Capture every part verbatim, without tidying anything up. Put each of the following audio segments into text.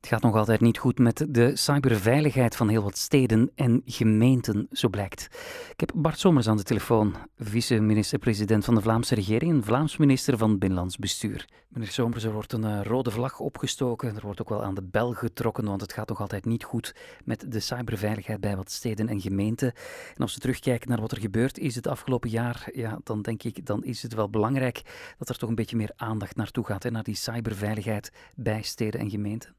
gaat nog altijd niet goed met de cyberveiligheid van heel wat steden en gemeenten, zo blijkt. Ik heb Bart Somers aan de telefoon, vice-minister-president van de Vlaamse regering en Vlaams minister van Binnenlands Bestuur. Meneer Somers, er wordt een uh, rode vlag opgestoken. Er wordt ook wel aan de bel getrokken, want het gaat nog altijd niet goed met de cyberveiligheid bij wat steden en gemeenten. En als we terugkijken naar wat er gebeurd is het afgelopen jaar, ja, dan denk ik, dan is het wel belangrijk dat er toch een beetje meer aandacht naartoe gaat, hè, naar die cyberveiligheid bij steden en gemeenten.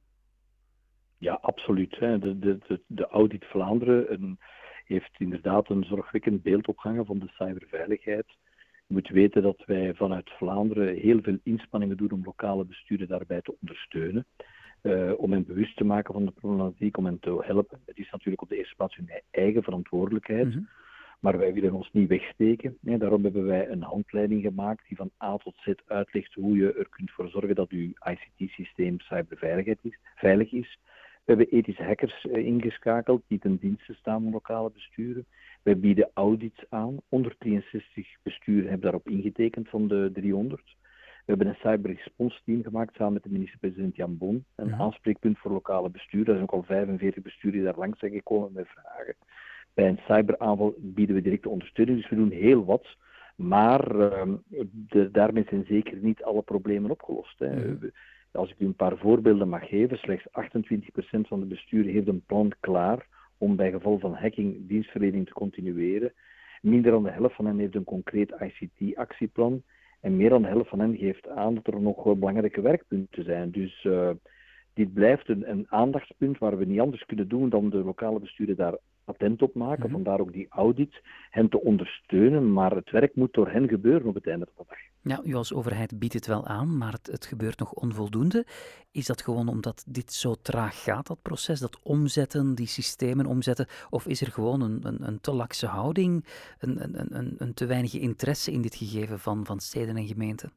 Ja, absoluut. De, de, de, de Audit Vlaanderen een, heeft inderdaad een zorgwekkend beeld opgehangen van de cyberveiligheid. Je moet weten dat wij vanuit Vlaanderen heel veel inspanningen doen om lokale besturen daarbij te ondersteunen. Uh, om hen bewust te maken van de problematiek, om hen te helpen. Het is natuurlijk op de eerste plaats hun eigen verantwoordelijkheid. Mm-hmm. Maar wij willen ons niet wegsteken. Nee, daarom hebben wij een handleiding gemaakt die van A tot Z uitlegt hoe je er kunt voor zorgen dat uw I C T-systeem cyberveiligheid is, veilig is. We hebben ethische hackers uh, ingeschakeld die ten dienste staan van lokale besturen. Wij bieden audits aan. honderddrieënzestig besturen hebben daarop ingetekend van de driehonderd. We hebben een cyberresponse team gemaakt samen met de minister-president Jan Bon. Een ja. aanspreekpunt voor lokale besturen. Er zijn ook al vijfenveertig besturen die daar langs zijn gekomen met vragen. Bij een cyberaanval bieden we directe ondersteuning, dus we doen heel wat. Maar uh, de, daarmee zijn zeker niet alle problemen opgelost. Hè. Mm. Als ik u een paar voorbeelden mag geven, slechts achtentwintig procent van de besturen heeft een plan klaar om bij geval van hacking dienstverlening te continueren. Minder dan de helft van hen heeft een concreet I C T-actieplan. En meer dan de helft van hen geeft aan dat er nog belangrijke werkpunten zijn. Dus uh, dit blijft een, een aandachtspunt waar we niet anders kunnen doen dan de lokale besturen daar attent op maken. Mm-hmm. Vandaar ook die audit, hen te ondersteunen. Maar het werk moet door hen gebeuren op het einde van de dag. Ja, u als overheid biedt het wel aan, maar het, het gebeurt nog onvoldoende. Is dat gewoon omdat dit zo traag gaat, dat proces, dat omzetten, die systemen omzetten? Of is er gewoon een, een, een te lakse houding, een, een, een, een te weinig interesse in dit gegeven van, van steden en gemeenten?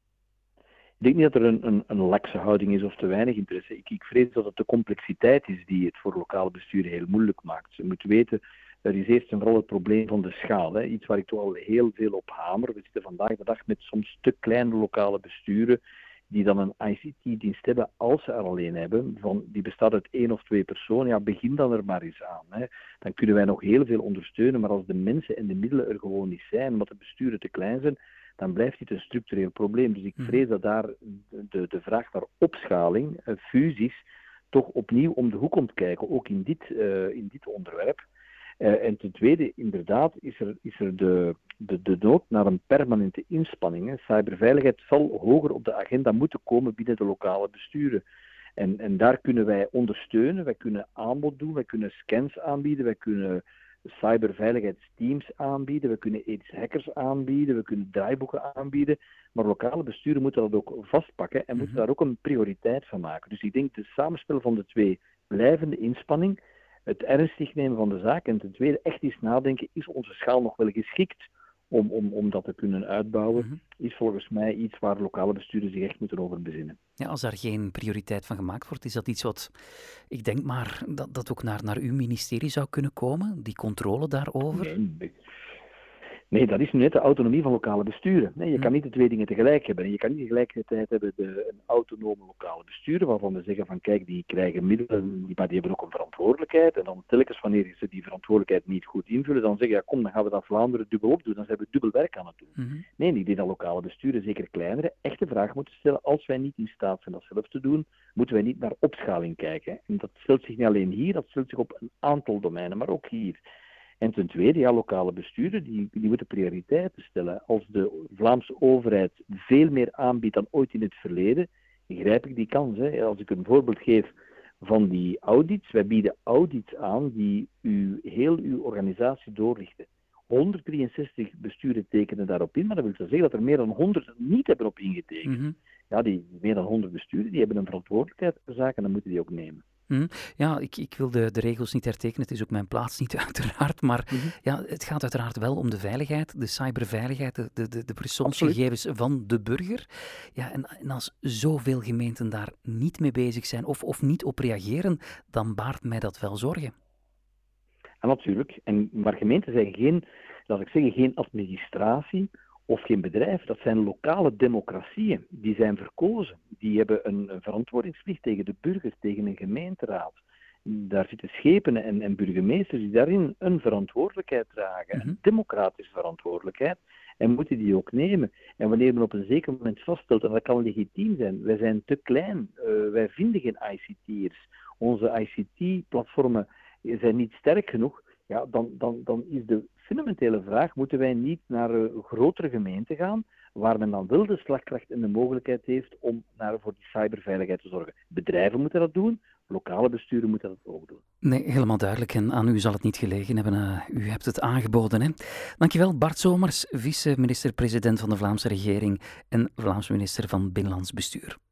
Ik denk niet dat er een, een, een lakse houding is of te weinig interesse. Ik, ik vrees dat het de complexiteit is die het voor lokale besturen heel moeilijk maakt. Je moet weten, er is eerst en vooral het probleem van de schaal. Hè. Iets waar ik toch al heel veel op hamer. We zitten vandaag de dag met soms te kleine lokale besturen die dan een I C T-dienst hebben als ze er alleen hebben. Van, die bestaat uit één of twee personen. Ja, begin dan er maar eens aan. Hè. Dan kunnen wij nog heel veel ondersteunen, maar als de mensen en de middelen er gewoon niet zijn, omdat de besturen te klein zijn, dan blijft dit een structureel probleem. Dus ik vrees dat daar de, de vraag naar opschaling, uh, fusies, toch opnieuw om de hoek komt kijken, ook in dit, uh, in dit onderwerp. Uh, en ten tweede, inderdaad, is er, is er de, de, de nood naar een permanente inspanning. Hè. Cyberveiligheid zal hoger op de agenda moeten komen binnen de lokale besturen. En, en daar kunnen wij ondersteunen, wij kunnen aanbod doen, wij kunnen scans aanbieden, wij kunnen cyberveiligheidsteams aanbieden, we kunnen ethische hackers aanbieden, we kunnen draaiboeken aanbieden, maar lokale besturen moeten dat ook vastpakken en moeten mm-hmm. daar ook een prioriteit van maken. Dus ik denk het samenspel van de twee, blijvende inspanning, het ernstig nemen van de zaak en ten tweede echt eens nadenken, is onze schaal nog wel geschikt om, om, om dat te kunnen uitbouwen, mm-hmm. is volgens mij iets waar lokale besturen zich echt moeten over bezinnen. Ja, als daar geen prioriteit van gemaakt wordt, is dat iets wat, ik denk maar, dat, dat ook naar, naar uw ministerie zou kunnen komen, die controle daarover? Nee, nee, dat is nu net de autonomie van lokale besturen. Nee, je kan niet de twee dingen tegelijk hebben. Je kan niet tegelijkertijd hebben de, een autonome lokale besturen, waarvan we zeggen van kijk, die krijgen middelen, maar die hebben ook een verantwoordelijkheid. En dan telkens wanneer ze die verantwoordelijkheid niet goed invullen, dan zeggen ja kom, dan gaan we dat Vlaanderen dubbel opdoen. Dan zijn we dubbel werk aan het doen. Mm-hmm. Nee, ik denk dat lokale besturen, zeker kleinere, echt de vraag moeten stellen, als wij niet in staat zijn dat zelf te doen, moeten wij niet naar opschaling kijken. En dat stelt zich niet alleen hier, dat stelt zich op een aantal domeinen, maar ook hier. En ten tweede, ja, lokale besturen, die, die moeten prioriteiten stellen. Als de Vlaamse overheid veel meer aanbiedt dan ooit in het verleden, grijp ik die kans. Hè. Als ik een voorbeeld geef van die audits, wij bieden audits aan die u, heel uw organisatie doorlichten. honderddrieënzestig besturen tekenen daarop in, maar dat wil zeggen dat er meer dan honderd niet hebben op ingetekend. Mm-hmm. Ja, die meer dan honderd besturen, die hebben een verantwoordelijkheid voor zaken en dan moeten die ook nemen. Mm, ja, ik, ik wil de, de regels niet hertekenen, het is ook mijn plaats niet uiteraard, maar mm-hmm. ja, het gaat uiteraard wel om de veiligheid, de cyberveiligheid, de, de, de persoonsgegevens Absoluut. Van de burger. Ja, en, en als zoveel gemeenten daar niet mee bezig zijn of, of niet op reageren, dan baart mij dat wel zorgen. Ja, natuurlijk, en, maar gemeenten zijn geen, laat ik zeggen, geen administratie of geen bedrijf, dat zijn lokale democratieën. Die zijn verkozen. Die hebben een, een verantwoordingsplicht tegen de burger, tegen een gemeente. gemeenteraad. Daar zitten schepenen en, en burgemeesters die daarin een verantwoordelijkheid dragen, Mhm. een democratische verantwoordelijkheid, en moeten die ook nemen. En wanneer men op een zeker moment vaststelt, en dat kan legitiem zijn, wij zijn te klein, uh, wij vinden geen I C T'ers, onze I C T-platformen zijn niet sterk genoeg, ja, dan, dan, dan is de fundamentele vraag, moeten wij niet naar een grotere gemeente gaan, waar men dan wel de slagkracht en de mogelijkheid heeft om naar, voor die cyberveiligheid te zorgen. Bedrijven moeten dat doen, lokale besturen moeten dat ook doen. Nee, helemaal duidelijk. En aan u zal het niet gelegen hebben. Uh, u hebt het aangeboden, hè. Dankjewel, Bart Somers, vice-minister-president van de Vlaamse regering en Vlaams minister van Binnenlands Bestuur.